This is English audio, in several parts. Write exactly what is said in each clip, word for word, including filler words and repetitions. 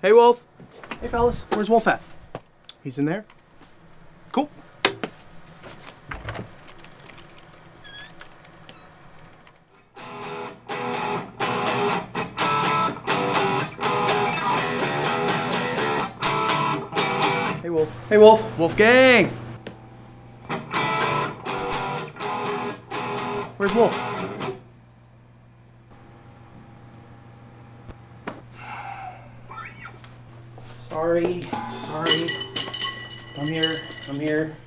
Hey, Wolf. Hey, fellas. Where's Wolf at? He's in there? Cool. Hey, Wolf. Hey, Wolf. Wolfgang! Where's Wolf? Sorry, sorry. I'm here, I'm here.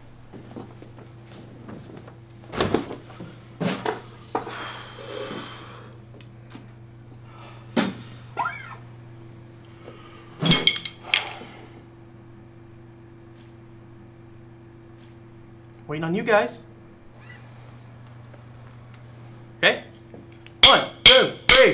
Waiting on you guys. Okay? One, two, three.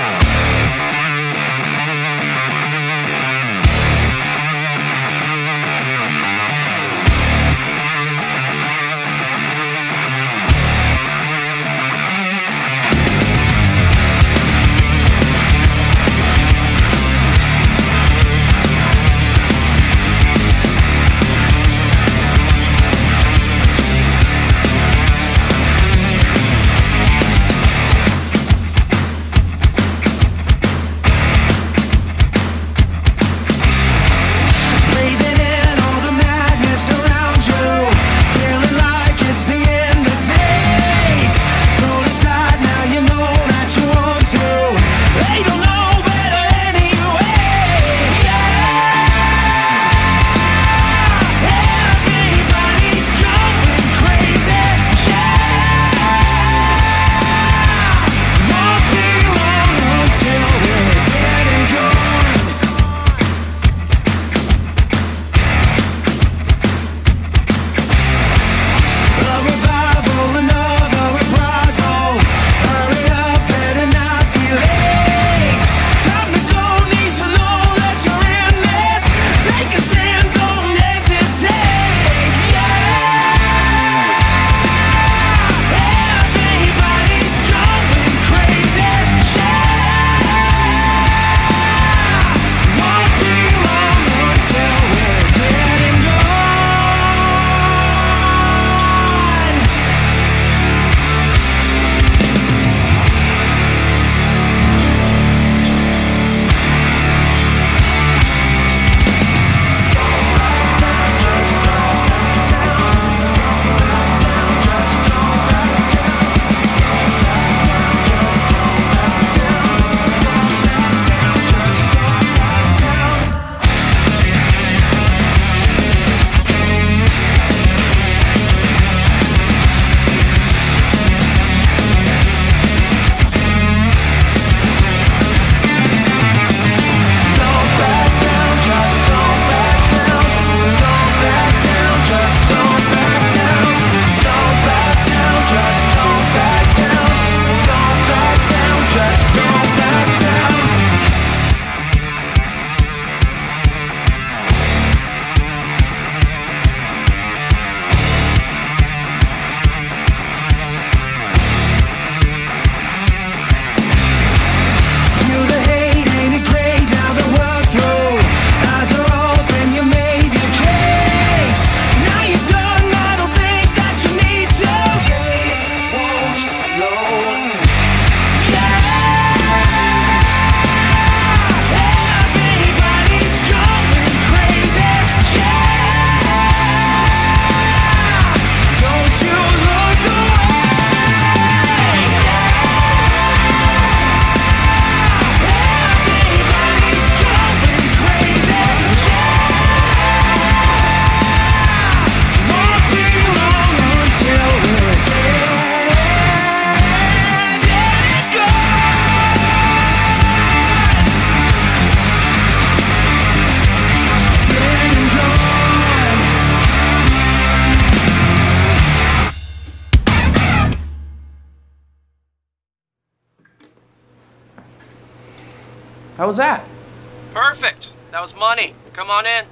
How was that? Perfect. That was money. Come on in.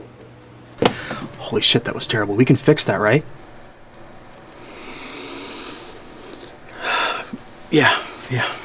Holy shit, that was terrible. We can fix that, right? Yeah, yeah.